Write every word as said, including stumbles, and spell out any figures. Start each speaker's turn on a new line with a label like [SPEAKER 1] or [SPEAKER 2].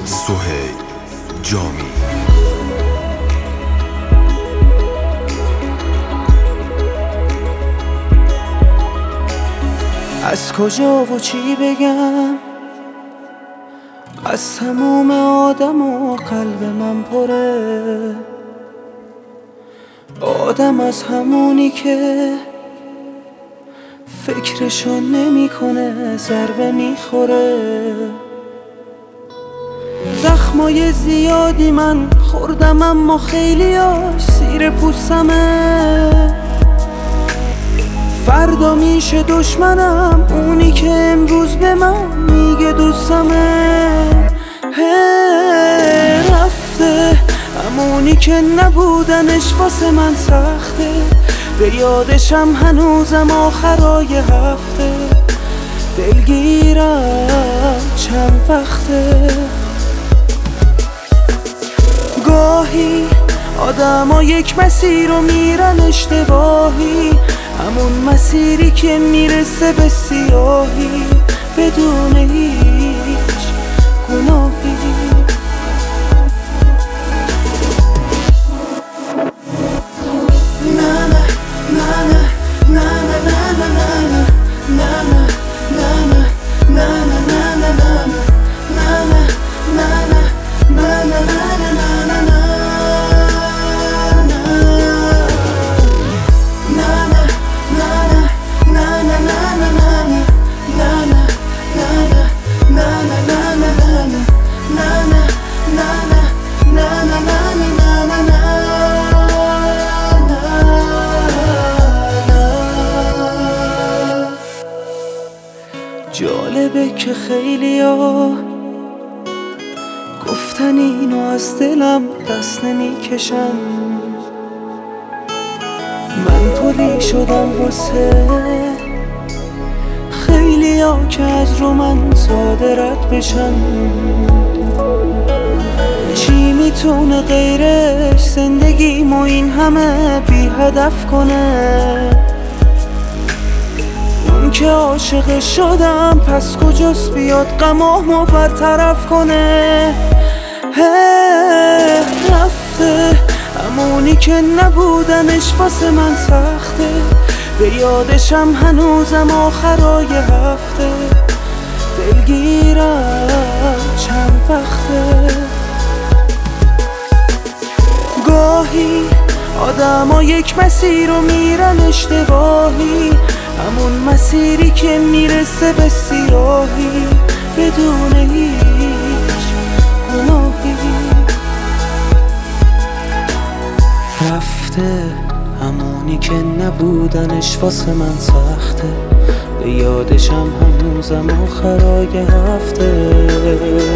[SPEAKER 1] سهیل جامی.
[SPEAKER 2] از کجا و چی بگم، از تموم آدم و قلب من پره. آدم از همونی که فکرشو نمی کنه ضربه میخوره. زخمای زیادی من خوردم اما خیلیاش سیر پوستمه. فردا میشه دشمنم اونی که امروز به من میگه دوستمه. رفته همونی که نبودنش واسه من سخته. به یادشم هنوزم آخرای هفته. دلگیرم چند وقته. گاهی آدم ها یک مسیر رو میرن اشتباهی، همون مسیری که میرسه به سیاهی بدون هیچ گناهی. نه نه نه نه نه نه نه نه نه جالبه که خیلیا گفتن اینو از دلم دست نمیکشن. من پلی شدم واسه خیلیا که از رو من ساده رد بشن. چی میتونه غیرش زندگیمو این همه بی هدف کنه؟ اون که عاشق شدم پس کجاست بیاد غمامو برطرف کنه؟ رفته همونی که نبودنش واسه من سخته. به یادشم هنوزم آخرای هفته. دلگیرم چند وقته. گاهی آدم ها یک مسیر رو میرن اشتباهی، همون مسیری که میرسه به سیاهی بدون هیچ گناهی. رفته همونی که نبودنش واسه من سخته. به یادشم هنوزم آخرای هفته.